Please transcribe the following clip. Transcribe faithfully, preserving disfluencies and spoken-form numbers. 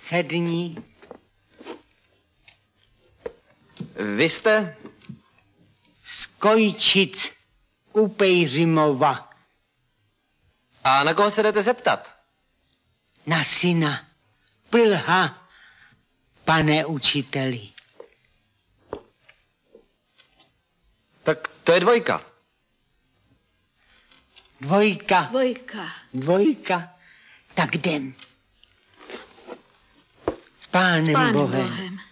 Sedni. Vy jste? Skojčic u Pejřimova. A na koho se jdete zeptat? Na syna. Plha, pane učiteli. Tak to je dvojka. Dvojka. Dvojka. Dvojka. Tak jdem. S pánem, Pánem Bohem. Bohem.